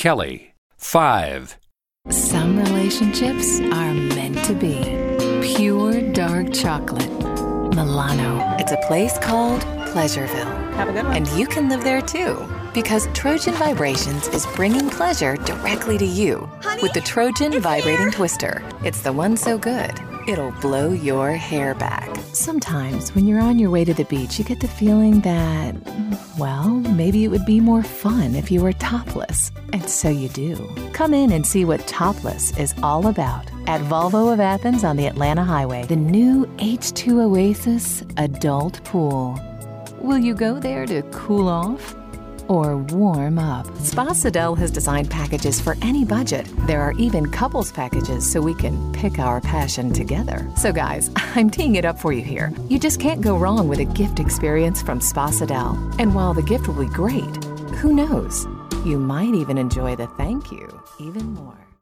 Kelly. 5. Some relationships are meant to be. Pure dark chocolate. Milano. It's a place called Pleasureville. Have a good one. And you can live there too. Because Trojan Vibrations is bringing pleasure directly to you. Honey, with the Trojan it's Vibrating here. Twister. It's the one so good, it'll blow your hair back. Sometimes when you're on your way to the beach, you get the feeling that, well, maybe it would be more fun if you were topless. And so you do. Come in and see what topless is all about at Volvo of Athens on the Atlanta Highway. The new H2 Oasis Adult Pool. Will you go there to cool off or warm up? Spa Sidel has designed packages for any budget. There are even couples packages so we can pick our passion together. So guys, I'm teeing it up for you here. You just can't go wrong with a gift experience from Spa Sidel. And while the gift will be great, who knows? You might even enjoy the thank you even more.